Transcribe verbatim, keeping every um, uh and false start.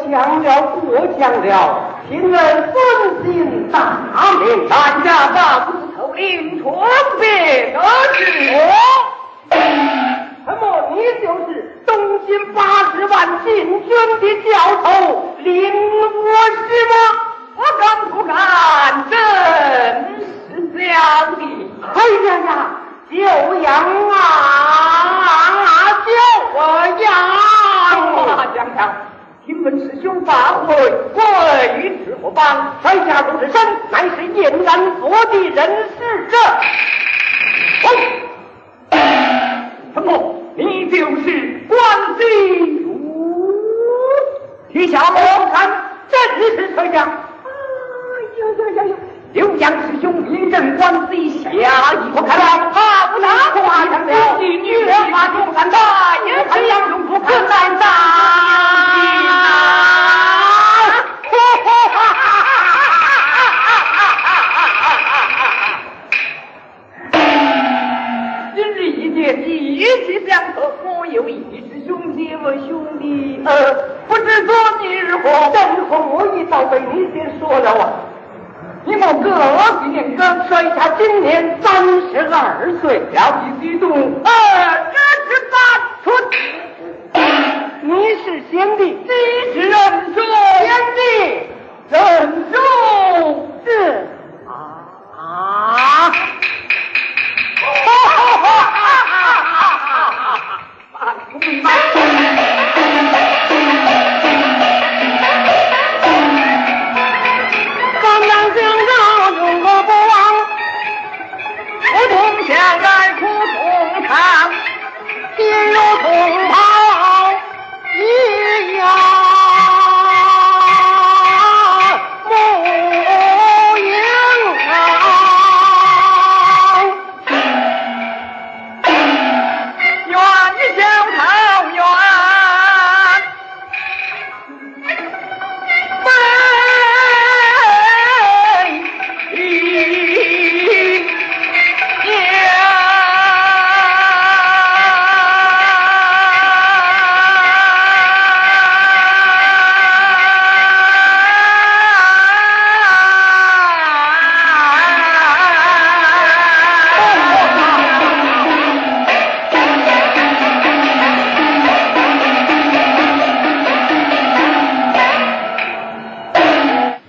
强了，过强了，请人遵行大令， 大家把骨头领出别得知。 那么你就是东京八十万禁军的教头林我是吗？ 不敢不敢，真是这样的。 哎呀呀，就样啊，就样！ 大将长，听闻师兄发挥，我与之何邦？ 在下陆之身，乃是燕安府的人使者。 哦，什么？你就是关西如？ 提下我看，真是这样。 呀呀呀呀！刘江师兄名震关西下一我看来他不拿夸张了，女人马中山大也是杨中不可难打。今日一节继续相合，我有一师兄结为兄弟，呃，不知做几日何？ 正和我一早被你先说了啊。 你莫哥今年哥在下今年三十二岁， 要必须读二十八春。 你是贤弟， 你是人中贤弟， 人中是啊。